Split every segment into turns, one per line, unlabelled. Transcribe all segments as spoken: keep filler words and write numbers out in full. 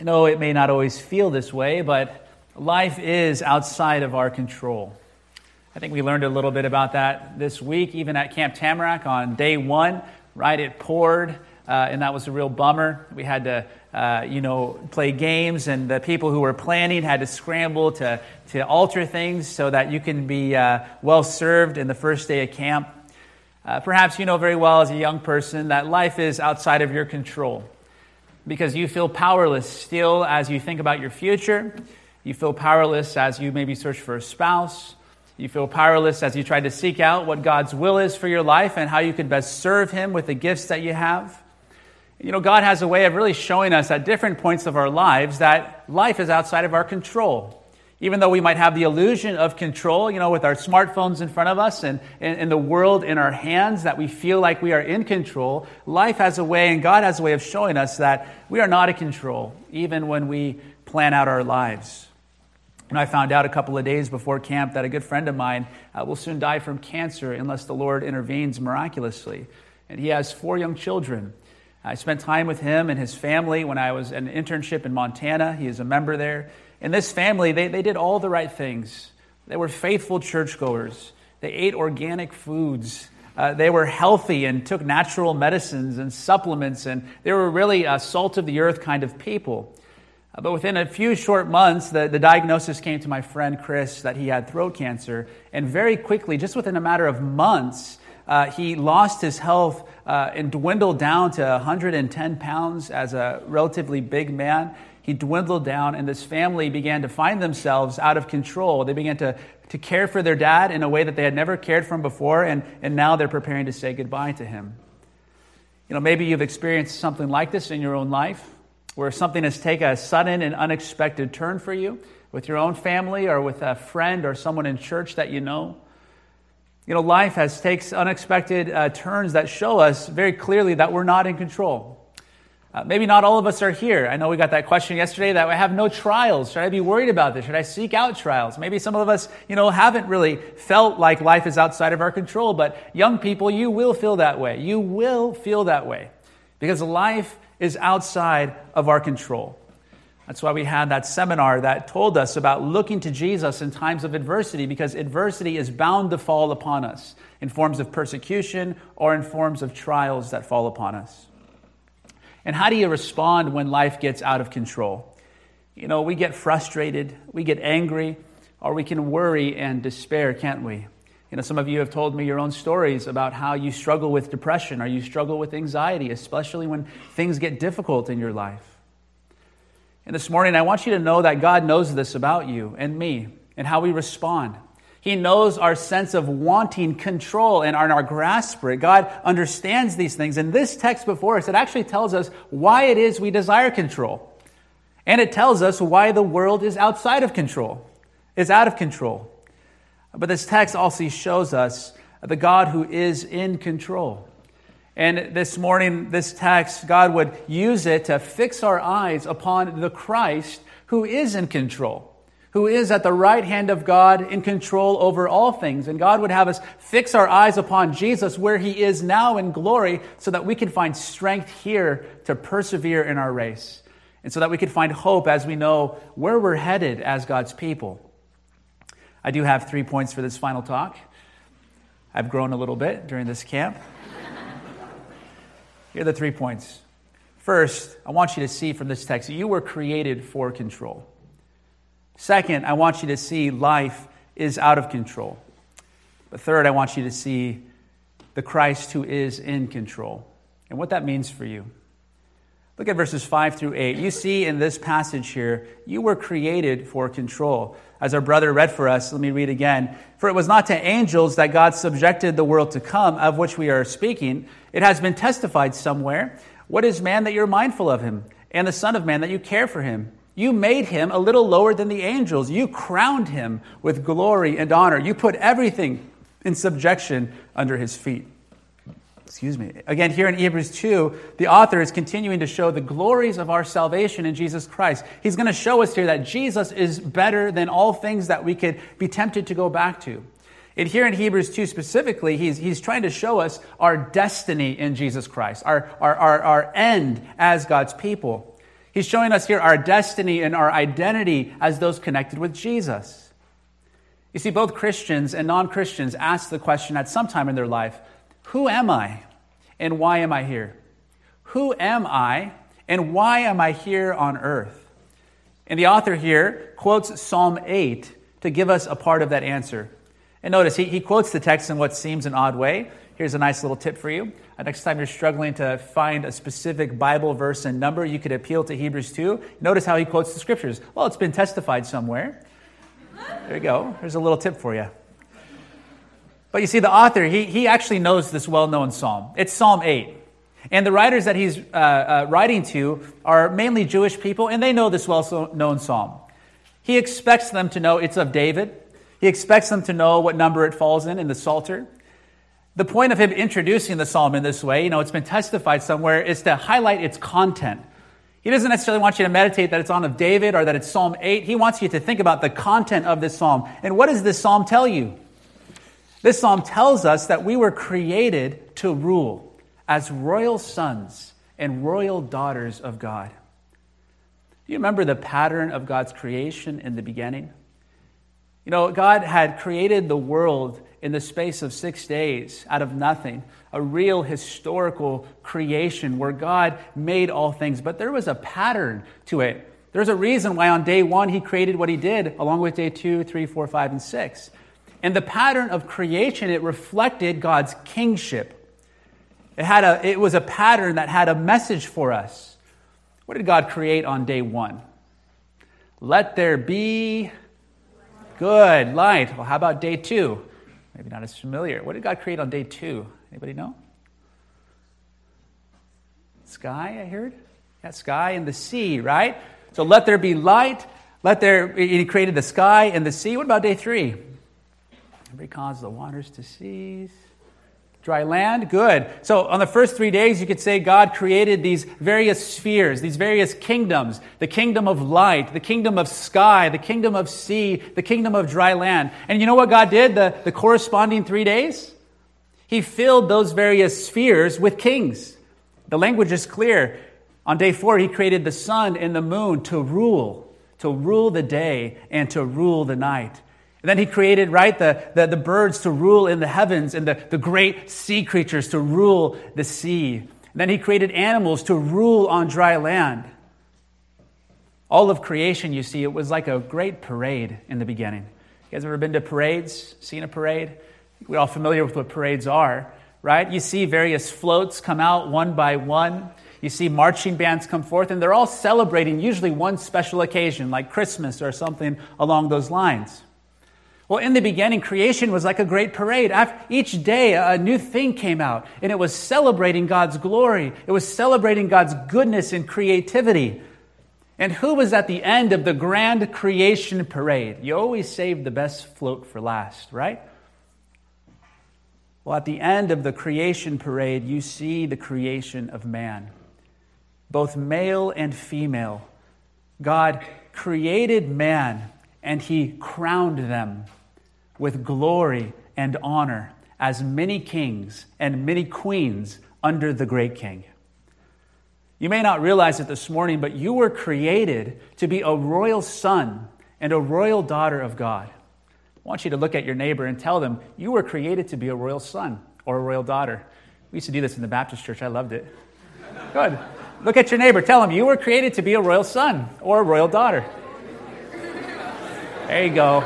I know it may not always feel this way, but life is outside of our control. I think we learned a little bit about that this week, even at Camp Tamarack on day one, right? It poured, uh, and that was a real bummer. We had to, uh, you know, play games, and the people who were planning had to scramble to, to alter things so that you can be uh, well served in the first day of camp. Uh, perhaps you know very well as a young person that life is outside of your control, because you feel powerless still as you think about your future. You feel powerless as you maybe search for a spouse. You feel powerless as you try to seek out what God's will is for your life and how you can best serve Him with the gifts that you have. You know, God has a way of really showing us at different points of our lives that life is outside of our control. Even though we might have the illusion of control, you know, with our smartphones in front of us and, and, and the world in our hands, that we feel like we are in control, life has a way, and God has a way of showing us that we are not in control, even when we plan out our lives. And I found out a couple of days before camp that a good friend of mine uh, will soon die from cancer unless the Lord intervenes miraculously. And he has four young children. I spent time with him and his family when I was at an internship in Montana. He is a member there. And this family, they, they did all the right things. They were faithful churchgoers. They ate organic foods. Uh, they were healthy and took natural medicines and supplements. And they were really a salt of the earth kind of people. Uh, but within a few short months, the, the diagnosis came to my friend Chris that he had throat cancer. And very quickly, just within a matter of months, uh, he lost his health uh, and dwindled down to one hundred ten pounds as a relatively big man. He dwindled down, and this family began to find themselves out of control. They began to, to care for their dad in a way that they had never cared for him before, and, and now they're preparing to say goodbye to him. You know, maybe you've experienced something like this in your own life, where something has taken a sudden and unexpected turn for you, with your own family or with a friend or someone in church that you know. You know, life has takes unexpected uh, turns that show us very clearly that we're not in control. Uh, maybe not all of us are here. I know we got that question yesterday that I have no trials. Should I be worried about this? Should I seek out trials? Maybe some of us, you know, haven't really felt like life is outside of our control. But young people, you will feel that way. You will feel that way because life is outside of our control. That's why we had that seminar that told us about looking to Jesus in times of adversity, because adversity is bound to fall upon us in forms of persecution or in forms of trials that fall upon us. And how do you respond when life gets out of control? You know, we get frustrated, we get angry, or we can worry and despair, can't we? You know, some of you have told me your own stories about how you struggle with depression or you struggle with anxiety, especially when things get difficult in your life. And this morning, I want you to know that God knows this about you and me and how we respond. He knows our sense of wanting control and our grasp for it. God understands these things. And this text before us, it actually tells us why it is we desire control. And it tells us why the world is outside of control, is out of control. But this text also shows us the God who is in control. And this morning, this text, God would use it to fix our eyes upon the Christ who is in control, who is at the right hand of God in control over all things. And God would have us fix our eyes upon Jesus where He is now in glory so that we can find strength here to persevere in our race. And so that we can find hope as we know where we're headed as God's people. I do have three points for this final talk. I've grown a little bit during this camp. Here are the three points. First, I want you to see from this text that you were created for control. Second, I want you to see life is out of control. But third, I want you to see the Christ who is in control and what that means for you. Look at verses five through eight. You see in this passage here, you were created for control. As our brother read for us, let me read again. For it was not to angels that God subjected the world to come, of which we are speaking. It has been testified somewhere. What is man that you're mindful of him, and the Son of Man that you care for him? You made him a little lower than the angels. You crowned him with glory and honor. You put everything in subjection under his feet. Excuse me. Again, here in Hebrews two, the author is continuing to show the glories of our salvation in Jesus Christ. He's going to show us here that Jesus is better than all things that we could be tempted to go back to. And here in Hebrews two specifically, he's, he's trying to show us our destiny in Jesus Christ, our, our, our, our end as God's people. He's showing us here our destiny and our identity as those connected with Jesus. You see, both Christians and non-Christians ask the question at some time in their life, who am I and why am I here? Who am I and why am I here on earth? And the author here quotes Psalm eight to give us a part of that answer. And notice, he, he quotes the text in what seems an odd way. Here's a nice little tip for you. Uh, next time you're struggling to find a specific Bible verse and number, you could appeal to Hebrews two. Notice how he quotes the scriptures. Well, it's been testified somewhere. There you go. There's a little tip for you. But you see, the author, he, he actually knows this well-known psalm. It's Psalm eight. And the writers that he's uh, uh, writing to are mainly Jewish people, and they know this well-known psalm. He expects them to know it's of David. He expects them to know what number it falls in, in the Psalter. The point of him introducing the psalm in this way, you know, it's been testified somewhere, is to highlight its content. He doesn't necessarily want you to meditate that it's on of David or that it's Psalm eight. He wants you to think about the content of this psalm. And what does this psalm tell you? This psalm tells us that we were created to rule as royal sons and royal daughters of God. Do you remember the pattern of God's creation in the beginning? You know, God had created the world in the space of six days out of nothing, a real historical creation where God made all things. But there was a pattern to it. There's a reason why on day one he created what he did, along with day two, three, four, five, and six. And the pattern of creation, it reflected God's kingship. It had a, it was a pattern that had a message for us. What did God create on day one? Let there be good light. Well, how about day two? Maybe not as familiar. What did God create on day two? Anybody know? Sky, I heard. Yeah, sky and the sea, right? So let there be light. Let there. He created the sky and the sea. What about day three? Everybody caused the waters to cease. Dry land, good. So on the first three days, you could say God created these various spheres, these various kingdoms, the kingdom of light, the kingdom of sky, the kingdom of sea, the kingdom of dry land. And you know what God did the, the corresponding three days? He filled those various spheres with kings. The language is clear. On day four, he created the sun and the moon to rule, to rule the day and to rule the night. And then he created, right, the, the, the birds to rule in the heavens and the, the great sea creatures to rule the sea. And then he created animals to rule on dry land. All of creation, you see, it was like a great parade in the beginning. You guys ever been to parades, seen a parade? We're all familiar with what parades are, right? You see various floats come out one by one. You see marching bands come forth, and they're all celebrating usually one special occasion, like Christmas or something along those lines. Well, in the beginning, creation was like a great parade. After each day, a new thing came out, and it was celebrating God's glory. It was celebrating God's goodness and creativity. And who was at the end of the grand creation parade? You always save the best float for last, right? Well, at the end of the creation parade, you see the creation of man, both male and female. God created man, and he crowned them with glory and honor as many kings and many queens under the great king. You may not realize it this morning, but you were created to be a royal son and a royal daughter of God. I want you to look at your neighbor and tell them, you were created to be a royal son or a royal daughter. We used to do this in the Baptist church. I loved it. Good. Look at your neighbor. Tell him, you were created to be a royal son or a royal daughter. There you go.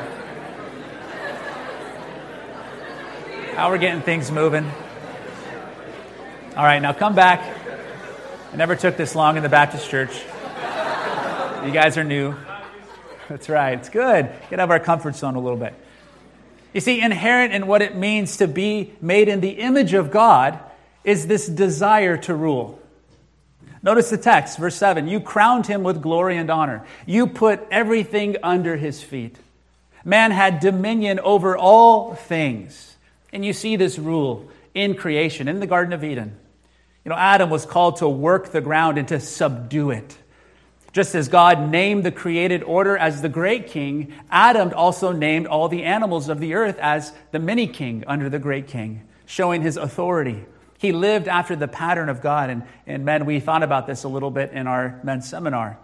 Now we're getting things moving. All right, now come back. I never took this long in the Baptist church. You guys are new. That's right. It's good. Get out of our comfort zone a little bit. You see, inherent in what it means to be made in the image of God is this desire to rule. Notice the text, verse seven. You crowned him with glory and honor. You put everything under his feet. Man had dominion over all things. And you see this rule in creation, in the Garden of Eden. You know, Adam was called to work the ground and to subdue it. Just as God named the created order as the great king, Adam also named all the animals of the earth as the mini king under the great king, showing his authority. He lived after the pattern of God. And, and men, we thought about this a little bit in our men's seminar.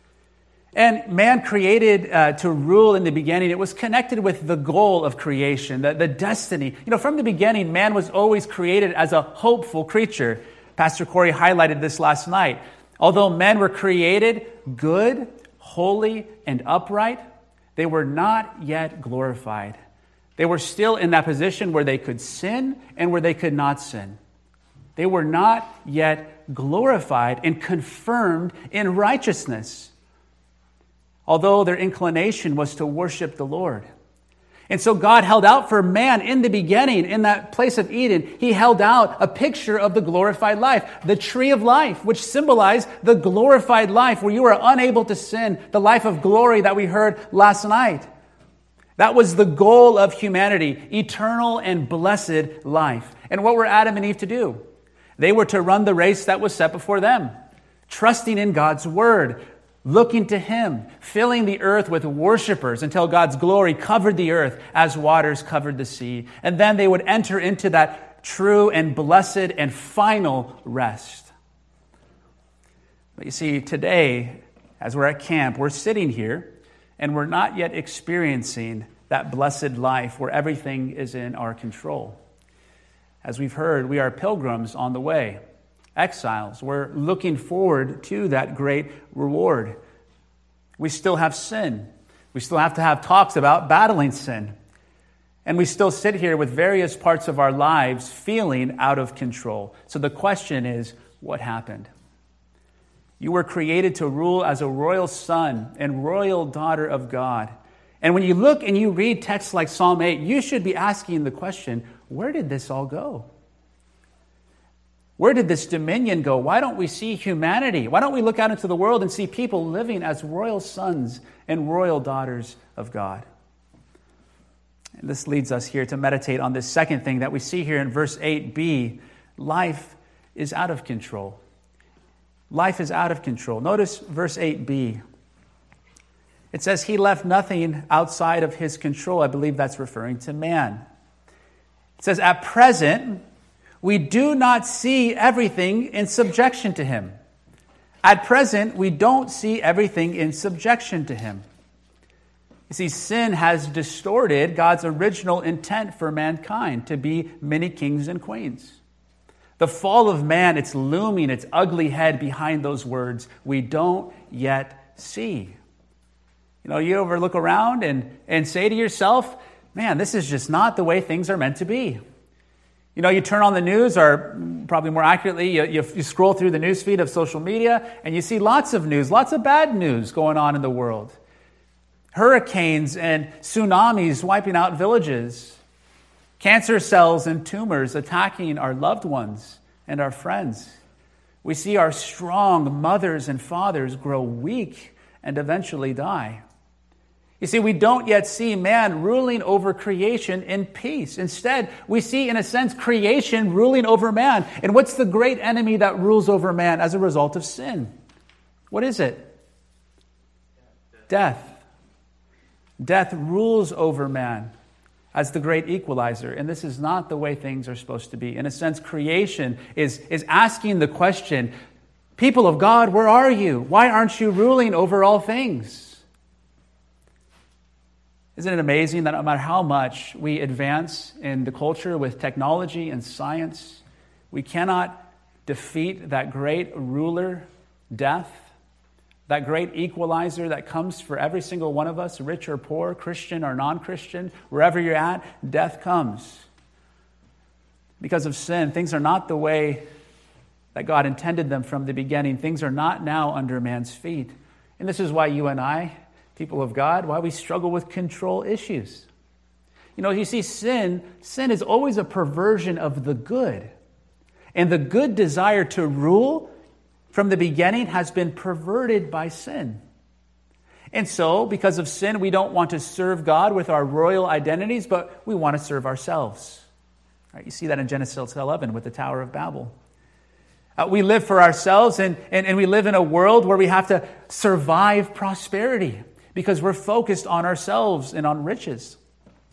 And man created uh, to rule in the beginning, it was connected with the goal of creation, the, the destiny. You know, from the beginning, man was always created as a hopeful creature. Pastor Corey highlighted this last night. Although men were created good, holy, and upright, they were not yet glorified. They were still in that position where they could sin and where they could not sin. They were not yet glorified and confirmed in righteousness, although their inclination was to worship the Lord. And so God held out for man in the beginning, in that place of Eden. He held out a picture of the glorified life, the tree of life, which symbolized the glorified life where you are unable to sin, the life of glory that we heard last night. That was the goal of humanity, eternal and blessed life. And what were Adam and Eve to do? They were to run the race that was set before them, trusting in God's word, looking to Him, filling the earth with worshipers until God's glory covered the earth as waters covered the sea. And then they would enter into that true and blessed and final rest. But you see, today, as we're at camp, we're sitting here and we're not yet experiencing that blessed life where everything is in our control. As we've heard, we are pilgrims on the way. Exiles. We're looking forward to that great reward. We still have sin. We still have to have talks about battling sin. And we still sit here with various parts of our lives feeling out of control. So the question is, what happened? You were created to rule as a royal son and royal daughter of God. And when you look and you read texts like Psalm eight, you should be asking the question, where did this all go? Where did this dominion go? Why don't we see humanity? Why don't we look out into the world and see people living as royal sons and royal daughters of God? And this leads us here to meditate on this second thing that we see here in verse eight b. Life is out of control. Life is out of control. Notice verse eight b. It says, He left nothing outside of His control. I believe that's referring to man. It says, at present, we do not see everything in subjection to Him. At present, we don't see everything in subjection to Him. You see, sin has distorted God's original intent for mankind to be many kings and queens. The fall of man, it's looming, its ugly head behind those words, we don't yet see. You know, you ever look around and, and say to yourself, man, this is just not the way things are meant to be. You know, you turn on the news, or probably more accurately, you, you, you scroll through the news feed of social media, and you see lots of news, lots of bad news going on in the world. Hurricanes and tsunamis wiping out villages. Cancer cells and tumors attacking our loved ones and our friends. We see our strong mothers and fathers grow weak and eventually die. You see, we don't yet see man ruling over creation in peace. Instead, we see, in a sense, creation ruling over man. And what's the great enemy that rules over man as a result of sin? What is it? Death. Death rules over man as the great equalizer. And this is not the way things are supposed to be. In a sense, creation is, is asking the question, people of God, where are you? Why aren't you ruling over all things? Isn't it amazing that no matter how much we advance in the culture with technology and science, we cannot defeat that great ruler, death, that great equalizer that comes for every single one of us, rich or poor, Christian or non-Christian, wherever you're at, death comes. Because of sin, things are not the way that God intended them from the beginning. Things are not now under man's feet. And this is why you and I, people of God, why we struggle with control issues. You know, you see, sin, sin is always a perversion of the good. And the good desire to rule from the beginning has been perverted by sin. And so, because of sin, we don't want to serve God with our royal identities, but we want to serve ourselves. Right, you see that in Genesis eleven with the Tower of Babel. Uh, we live for ourselves, and, and, and we live in a world where we have to survive prosperity because we're focused on ourselves and on riches.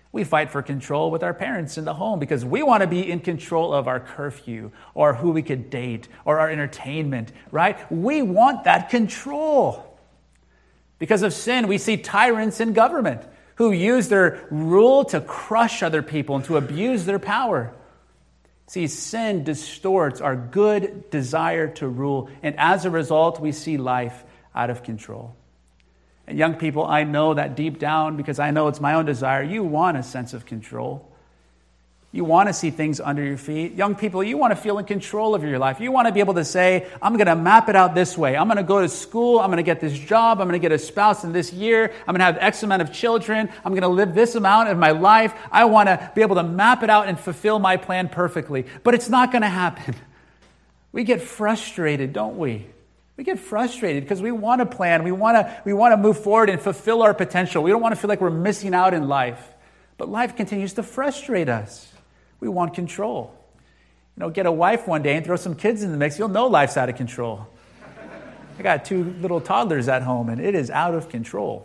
We fight for control with our parents in the home because we want to be in control of our curfew or who we could date or our entertainment, right? We want that control. Because of sin, we see tyrants in government who use their rule to crush other people and to abuse their power. See, sin distorts our good desire to rule, and as a result, we see life out of control. And young people, I know that deep down, because I know it's my own desire, you want a sense of control. You want to see things under your feet. Young people, you want to feel in control of your life. You want to be able to say, I'm going to map it out this way. I'm going to go to school. I'm going to get this job. I'm going to get a spouse in this year. I'm going to have X amount of children. I'm going to live this amount of my life. I want to be able to map it out and fulfill my plan perfectly. But it's not going to happen. We get frustrated, don't we? We get frustrated because we want to plan. We want to, we want to move forward and fulfill our potential. We don't want to feel like we're missing out in life. But life continues to frustrate us. We want control. You know, get a wife one day and throw some kids in the mix. You'll know life's out of control. I got two little toddlers at home, and it is out of control.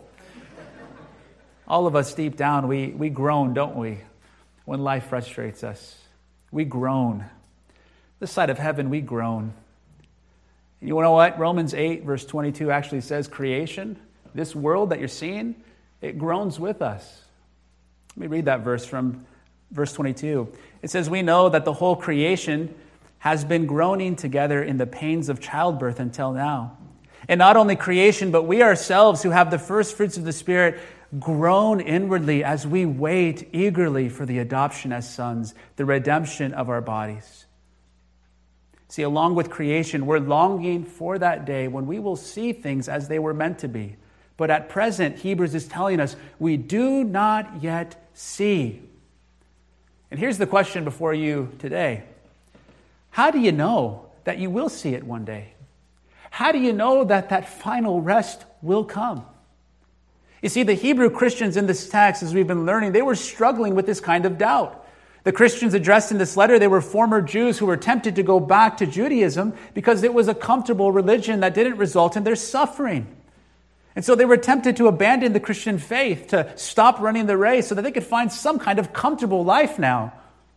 All of us deep down, we, we groan, don't we, when life frustrates us. We groan. This side of heaven, we groan. You know what? Romans eight, verse twenty-two actually says creation, this world that you're seeing, it groans with us. Let me read that verse from verse twenty-two. It says, we know that the whole creation has been groaning together in the pains of childbirth until now. And not only creation, but we ourselves who have the first fruits of the Spirit groan inwardly as we wait eagerly for the adoption as sons, the redemption of our bodies. See, along with creation, we're longing for that day when we will see things as they were meant to be. But at present, Hebrews is telling us, we do not yet see. And here's the question before you today. How do you know that you will see it one day? How do you know that that final rest will come? You see, the Hebrew Christians in this text, as we've been learning, they were struggling with this kind of doubt. The Christians addressed in this letter, they were former Jews who were tempted to go back to Judaism because it was a comfortable religion that didn't result in their suffering. And so they were tempted to abandon the Christian faith, to stop running the race so that they could find some kind of comfortable life now.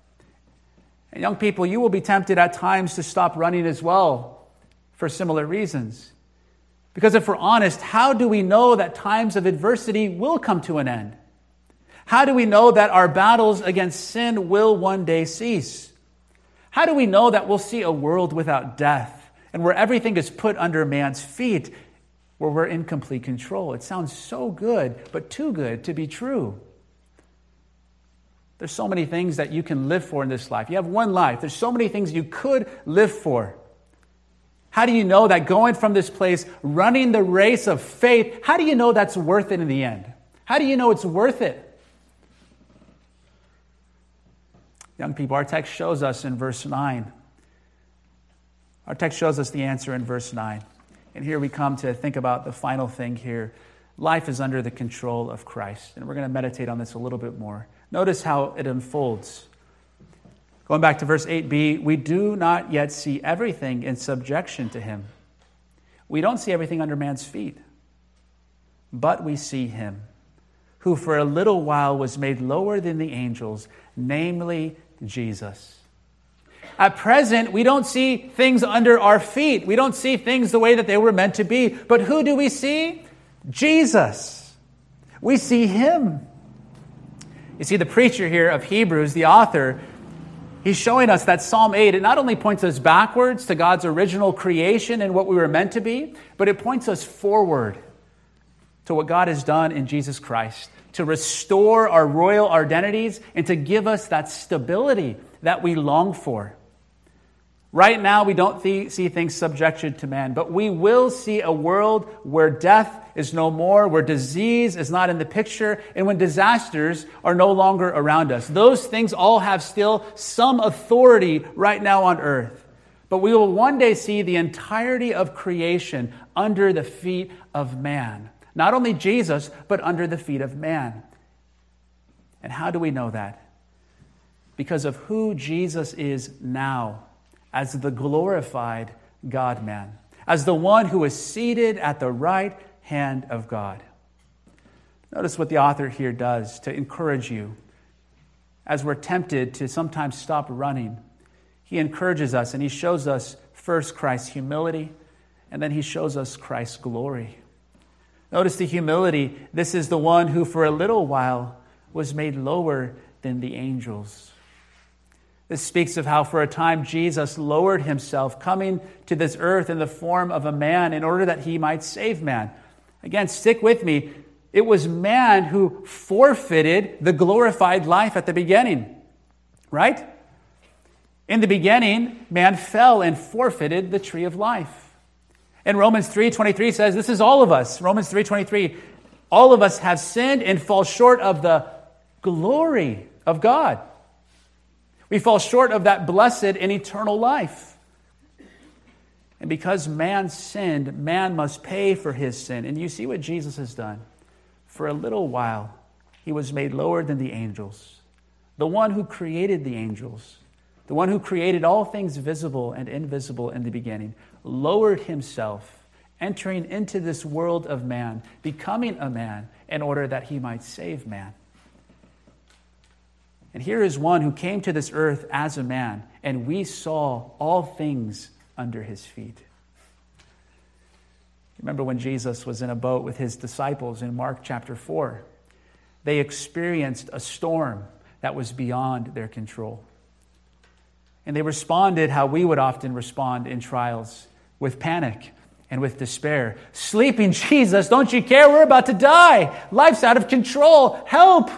And young people, you will be tempted at times to stop running as well for similar reasons. Because if we're honest, how do we know that times of adversity will come to an end? How do we know that our battles against sin will one day cease? How do we know that we'll see a world without death and where everything is put under man's feet, where we're in complete control? It sounds so good, but too good to be true. There's so many things that you can live for in this life. You have one life. There's so many things you could live for. How do you know that going from this place, running the race of faith, how do you know that's worth it in the end? How do you know it's worth it? Young people, our text shows us in verse nine. Our text shows us the answer in verse nine. And here we come to think about the final thing here. Life is under the control of Christ. And we're going to meditate on this a little bit more. Notice how it unfolds. Going back to verse eight b, we do not yet see everything in subjection to him. We don't see everything under man's feet. But we see him, who for a little while was made lower than the angels, namely Jesus. At present, we don't see things under our feet. We don't see things the way that they were meant to be. But who do we see? Jesus. We see him. You see, the preacher here of Hebrews, the author, he's showing us that Psalm eight, it not only points us backwards to God's original creation and what we were meant to be, but it points us forward to what God has done in Jesus Christ, to restore our royal identities and to give us that stability that we long for. Right now, we don't th- see things subjected to man, but we will see a world where death is no more, where disease is not in the picture, and when disasters are no longer around us. Those things all have still some authority right now on earth. But we will one day see the entirety of creation under the feet of man. Not only Jesus, but under the feet of man. And how do we know that? Because of who Jesus is now, as the glorified God-man, as the one who is seated at the right hand of God. Notice what the author here does to encourage you as we're tempted to sometimes stop running, he encourages us and he shows us first Christ's humility, and then he shows us Christ's glory. Notice the humility. This is the one who for a little while was made lower than the angels. This speaks of how for a time Jesus lowered himself, coming to this earth in the form of a man in order that he might save man. Again, stick with me. It was man who forfeited the glorified life at the beginning, right? In the beginning, man fell and forfeited the tree of life. And Romans three twenty-three says, this is all of us. Romans three twenty-three, all of us have sinned and fall short of the glory of God. We fall short of that blessed and eternal life. And because man sinned, man must pay for his sin. And you see what Jesus has done. For a little while, he was made lower than the angels. The one who created the angels, the one who created all things visible and invisible in the beginning, lowered himself, entering into this world of man, becoming a man in order that he might save man. And here is one who came to this earth as a man, and we saw all things under his feet. Remember when Jesus was in a boat with his disciples in Mark chapter four? They experienced a storm that was beyond their control. And they responded how we would often respond in trials, with panic and with despair. Sleeping Jesus, don't you care? We're about to die. Life's out of control. Help!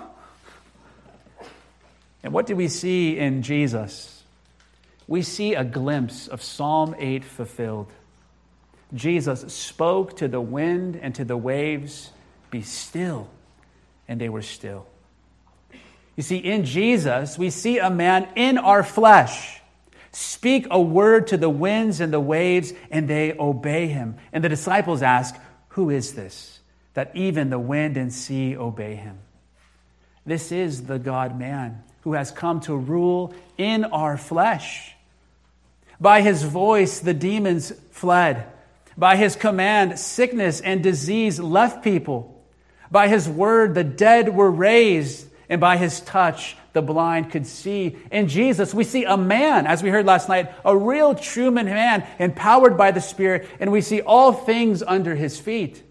And what do we see in Jesus? We see a glimpse of Psalm eight fulfilled. Jesus spoke to the wind and to the waves, "Be still," and they were still. You see, in Jesus, we see a man in our flesh speak a word to the winds and the waves, and they obey him. And the disciples ask, "Who is this, that even the wind and sea obey him?" This is the God-man who has come to rule in our flesh. By his voice, the demons fled. By his command, sickness and disease left people. By his word, the dead were raised. And by his touch, the blind could see. In Jesus, we see a man, as we heard last night, a real true man, empowered by the Spirit, and we see all things under his feet.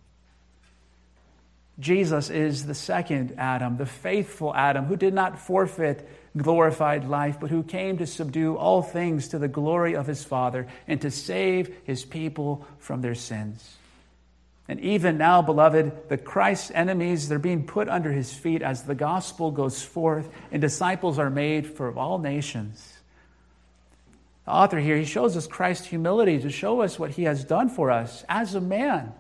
Jesus is the second Adam, the faithful Adam, who did not forfeit glorified life, but who came to subdue all things to the glory of his Father and to save his people from their sins. And even now, beloved, the Christ's enemies, they're being put under his feet as the gospel goes forth and disciples are made for all nations. The author here, he shows us Christ's humility to show us what he has done for us as a man.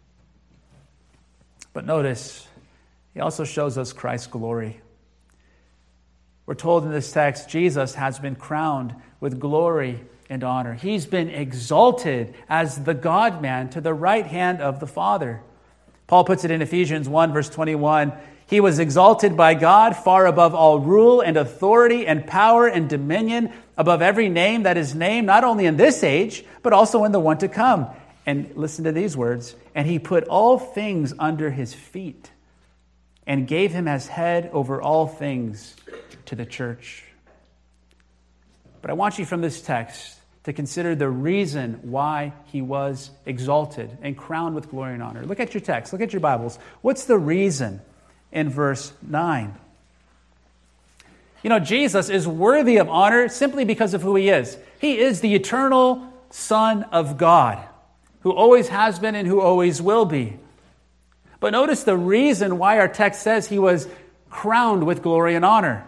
But notice, he also shows us Christ's glory. We're told in this text, Jesus has been crowned with glory and honor. He's been exalted as the God-man to the right hand of the Father. Paul puts it in Ephesians one, verse twenty-one. He was exalted by God far above all rule and authority and power and dominion, above every name that is named, not only in this age, but also in the one to come. And listen to these words. And he put all things under his feet and gave him as head over all things to the church. But I want you from this text to consider the reason why he was exalted and crowned with glory and honor. Look at your text. Look at your Bibles. What's the reason in verse nine? You know, Jesus is worthy of honor simply because of who he is. He is the eternal Son of God, who always has been and who always will be. But notice the reason why our text says he was crowned with glory and honor.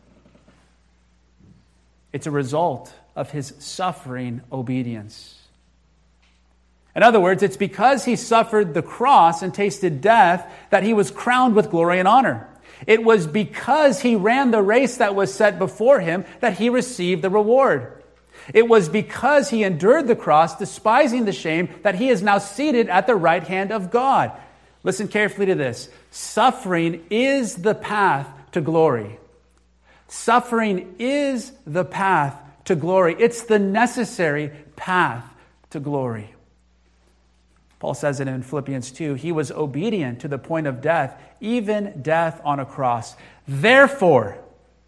It's a result of his suffering obedience. In other words, it's because he suffered the cross and tasted death that he was crowned with glory and honor. It was because he ran the race that was set before him that he received the reward. It was because he endured the cross, despising the shame, that he is now seated at the right hand of God. Listen carefully to this. Suffering is the path to glory. Suffering is the path to glory. It's the necessary path to glory. Paul says it in Philippians two. He was obedient to the point of death, even death on a cross. Therefore,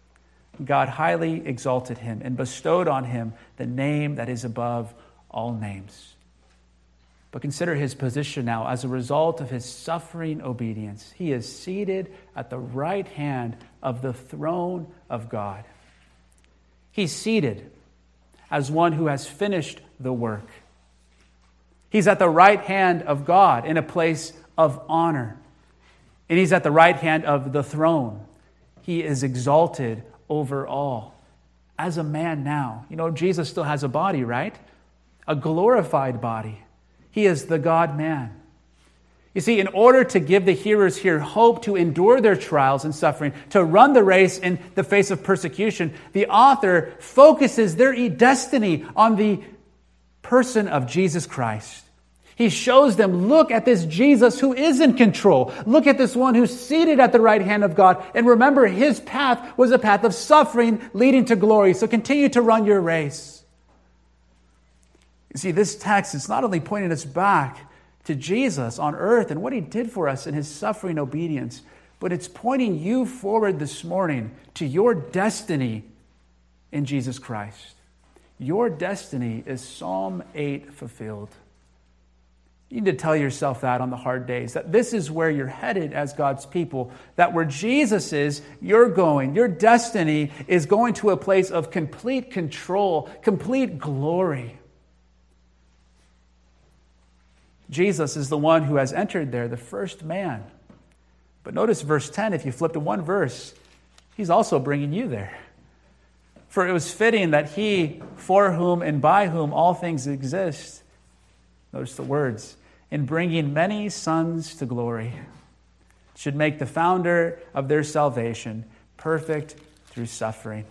God highly exalted him and bestowed on him the name that is above all names. But consider his position now. As a result of his suffering obedience, he is seated at the right hand of the throne of God. He's seated as one who has finished the work. He's at the right hand of God in a place of honor. And he's at the right hand of the throne. He is exalted over all. As a man now, you know, Jesus still has a body, right? A glorified body. He is the God-man. You see, in order to give the hearers here hope to endure their trials and suffering, to run the race in the face of persecution, the author focuses their destiny on the person of Jesus Christ. He shows them, look at this Jesus who is in control. Look at this one who's seated at the right hand of God. And remember, his path was a path of suffering leading to glory. So continue to run your race. You see, this text is not only pointing us back to Jesus on earth and what he did for us in his suffering obedience, but it's pointing you forward this morning to your destiny in Jesus Christ. Your destiny is Psalm eight fulfilled. You need to tell yourself that on the hard days, that this is where you're headed as God's people, that where Jesus is, you're going. Your destiny is going to a place of complete control, complete glory. Jesus is the one who has entered there, the first man. But notice verse ten, if you flip to one verse, he's also bringing you there. For it was fitting that he, for whom and by whom all things exist, notice the words, in bringing many sons to glory, should make the founder of their salvation perfect through suffering.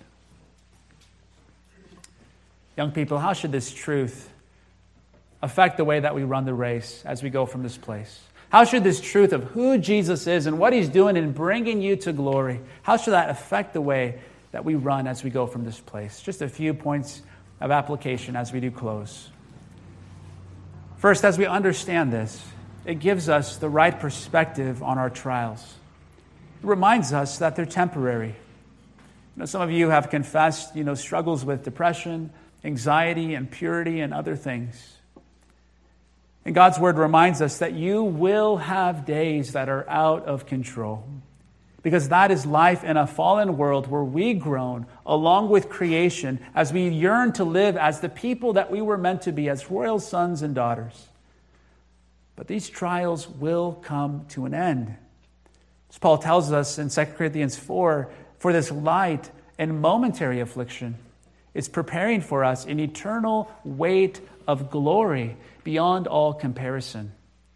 Young people, how should this truth affect the way that we run the race as we go from this place? How should this truth of who Jesus is and what he's doing in bringing you to glory, how should that affect the way that we run as we go from this place? Just a few points of application as we do close. First, as we understand this, it gives us the right perspective on our trials. It reminds us that they're temporary. You know, some of you have confessed, you know, struggles with depression, anxiety, impurity, and other things. And God's word reminds us that you will have days that are out of control, because that is life in a fallen world where we groan along with creation as we yearn to live as the people that we were meant to be, as royal sons and daughters. But these trials will come to an end. As Paul tells us in Second Corinthians four, for this light and momentary affliction is preparing for us an eternal weight of glory beyond all comparison.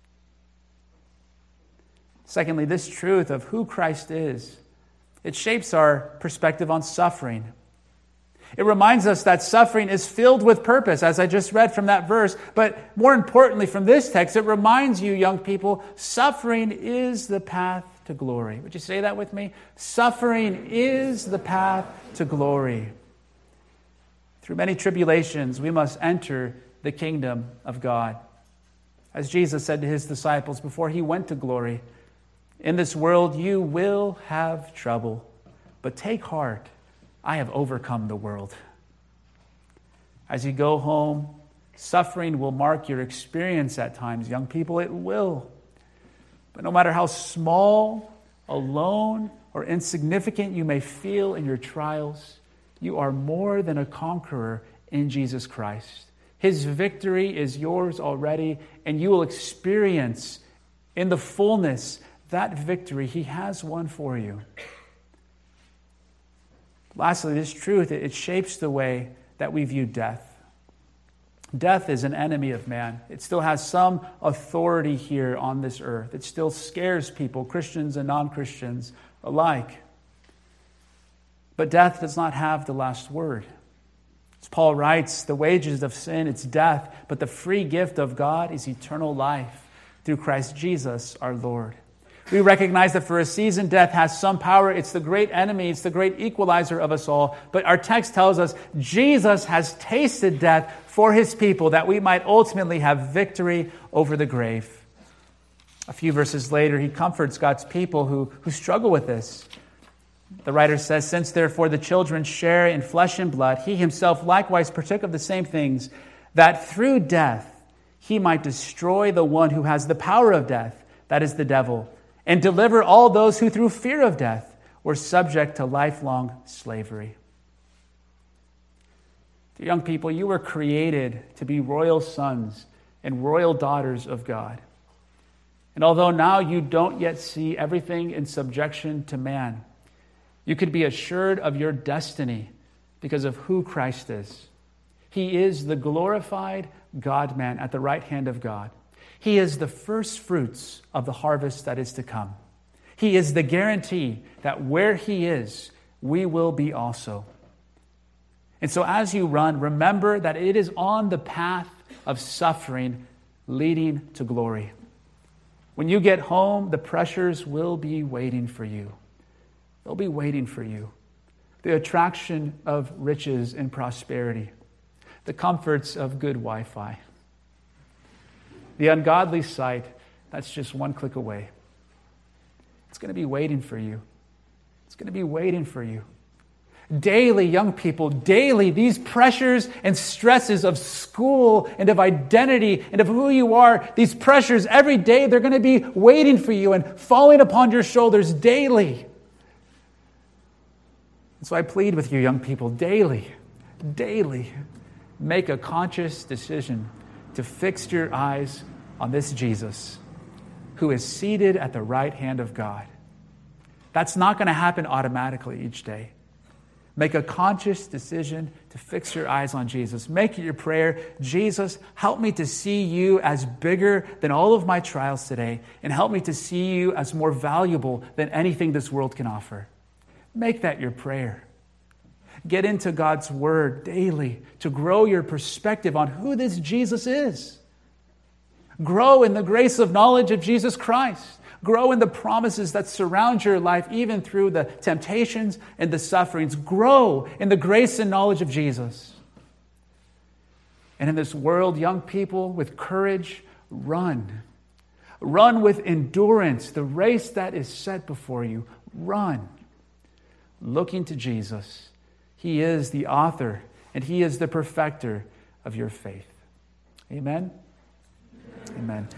Secondly, this truth of who Christ is, it shapes our perspective on suffering. It reminds us that suffering is filled with purpose, as I just read from that verse. But more importantly, from this text, it reminds you, young people, suffering is the path to glory. Would you say that with me? Suffering is the path to glory. Through many tribulations, we must enter the kingdom of God. As Jesus said to his disciples before he went to glory, in this world you will have trouble, but take heart, I have overcome the world. As you go home, suffering will mark your experience at times, young people, it will. But no matter how small, alone, or insignificant you may feel in your trials, you are more than a conqueror in Jesus Christ. His victory is yours already, and you will experience in the fullness that victory he has won for you. Lastly, this truth, it shapes the way that we view death. Death is an enemy of man. It still has some authority here on this earth. It still scares people, Christians and non-Christians alike. But death does not have the last word. As Paul writes, the wages of sin, it's death, but the free gift of God is eternal life through Christ Jesus our Lord. We recognize that for a season, death has some power. It's the great enemy. It's the great equalizer of us all. But our text tells us Jesus has tasted death for his people that we might ultimately have victory over the grave. A few verses later, he comforts God's people who, who struggle with this. The writer says, "Since therefore the children share in flesh and blood, he himself likewise partook of the same things, that through death he might destroy the one who has the power of death, that is the devil, and deliver all those who through fear of death were subject to lifelong slavery." Dear young people, you were created to be royal sons and royal daughters of God. And although now you don't yet see everything in subjection to man, you could be assured of your destiny because of who Christ is. He is the glorified God-man at the right hand of God. He is the first fruits of the harvest that is to come. He is the guarantee that where he is, we will be also. And so as you run, remember that it is on the path of suffering leading to glory. When you get home, the pressures will be waiting for you. They'll be waiting for you. The attraction of riches and prosperity, the comforts of good Wi-Fi, the ungodly sight that's just one click away. It's going to be waiting for you. It's going to be waiting for you. Daily, young people, daily, these pressures and stresses of school and of identity and of who you are, these pressures every day, they're going to be waiting for you and falling upon your shoulders daily. And so I plead with you, young people, daily, daily, make a conscious decision to fix your eyes on this Jesus who is seated at the right hand of God. That's not going to happen automatically each day. Make a conscious decision to fix your eyes on Jesus. Make it your prayer, Jesus, help me to see you as bigger than all of my trials today, and help me to see you as more valuable than anything this world can offer. Make that your prayer. Get into God's word daily to grow your perspective on who this Jesus is. Grow in the grace of knowledge of Jesus Christ. Grow in the promises that surround your life, even through the temptations and the sufferings. Grow in the grace and knowledge of Jesus. And in this world, young people, with courage, run. Run with endurance the race that is set before you. Run. Looking to Jesus. He is the author and he is the perfecter of your faith. Amen? Amen.